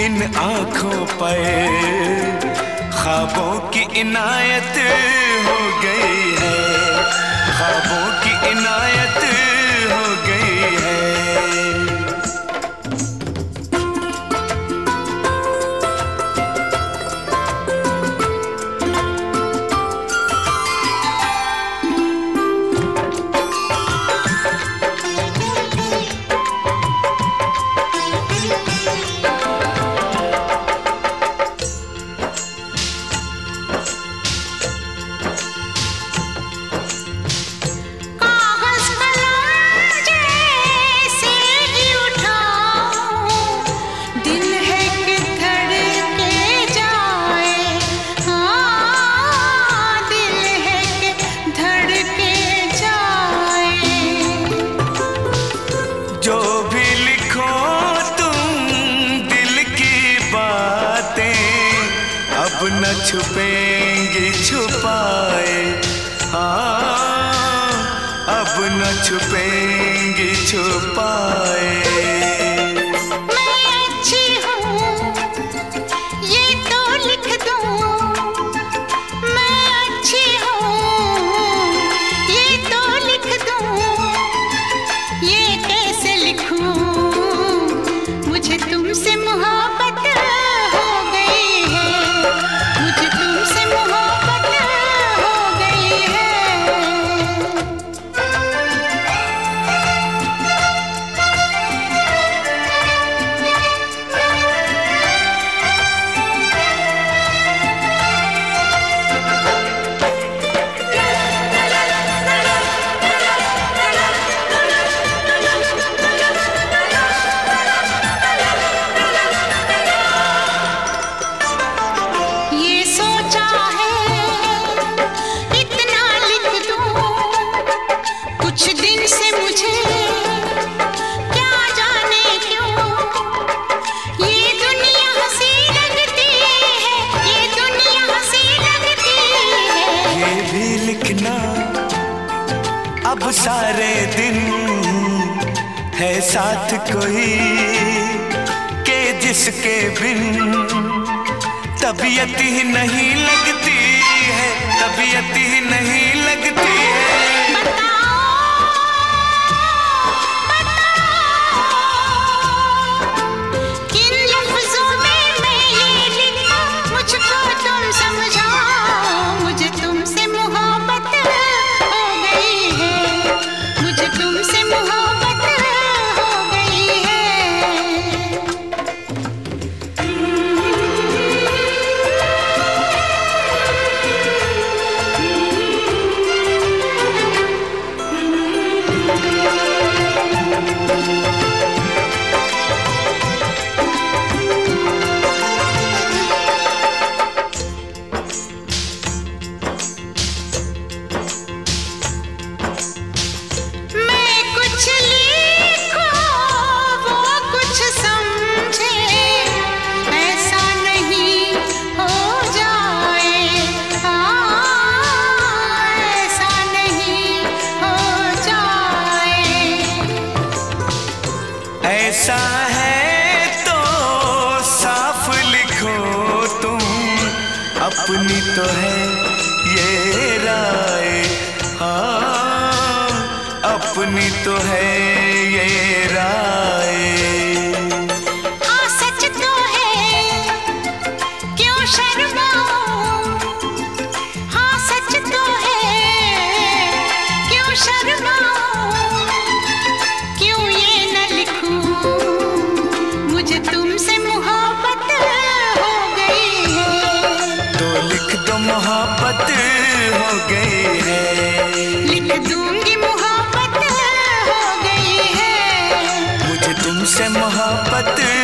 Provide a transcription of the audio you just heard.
इन आँखों पर ख्वाबों की इनायत हो गई है, ख्वाबों की इनायत हो गई है। न छुपेंगे छुपाए, हाँ अब न छुपेंगे छुपाए। मैं अच्छी हूँ ये तो लिख दूँ, मैं अच्छी हूँ ये तो लिख दूँ, ये कैसे लिखूँ, मुझे तुमसे मोहब्बत अब सारे दिन है साथ कोई के जिसके बिन तबीयत ही नहीं लगती है, तबीयत ही नहीं लगती है। ऐसा है तो साफ लिखो तुम, अपनी तो है ये राय, हाँ अपनी तो है ये राय। हाँ सच तो है क्यों शर्माओ, हाँ सच तो है क्यों शर्माओ, तुमसे मोहब्बत हो गई है, तो लिख दो मोहब्बत हो गई है, लिख दूंगी मोहब्बत हो गई है, मुझे तुमसे मोहब्बत